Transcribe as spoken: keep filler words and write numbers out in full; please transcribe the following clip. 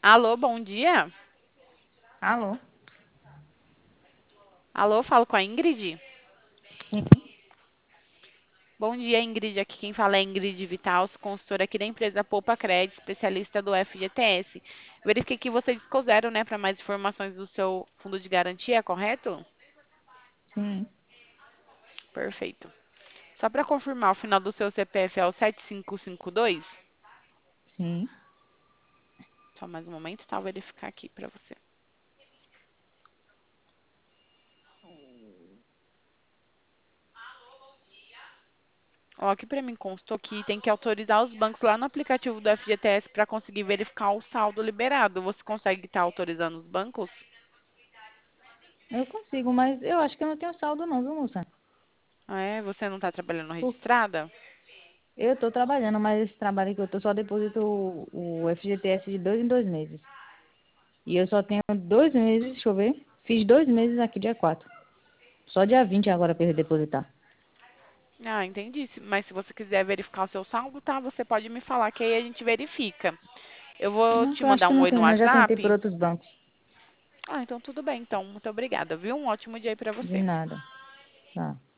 Alô, bom dia. Alô? Alô, falo com a Ingrid. Sim, Bom dia, Ingrid. Aqui quem fala é Ingrid Vital, sou consultora aqui da empresa Poupa Cred, especialista do F G T S. Verifiquei que você discou zero, né, para mais informações do seu fundo de garantia, correto? sim, Perfeito. Só para confirmar, o final do seu C P F é o sete cinco cinco dois? sim. Só mais um momento, tá? Vou verificar aqui para você. Ó, aqui para mim constou que tem que autorizar os bancos lá no aplicativo do F G T S para conseguir verificar o saldo liberado. Você consegue estar autorizando os bancos? Eu consigo, mas eu acho que eu não tenho saldo não, viu, moça? Ah, é? Você não está trabalhando Por- registrada? Eu tô trabalhando, mas esse trabalho que eu tô só deposito o, o F G T S de dois em dois meses. E eu só tenho dois meses, deixa eu ver. Fiz dois meses aqui, dia quatro. Só dia vinte agora para eu depositar. Ah, entendi. Se- Mas se você quiser verificar o seu saldo, tá? Você pode me falar que aí a gente verifica. Eu vou Não, te que eu acho mandar que um não oi no tem, não. Eu já tentei por WhatsApp. outros bancos. Ah, então tudo bem. Então, muito obrigada, viu? Um ótimo dia aí pra De você. nada. Tá.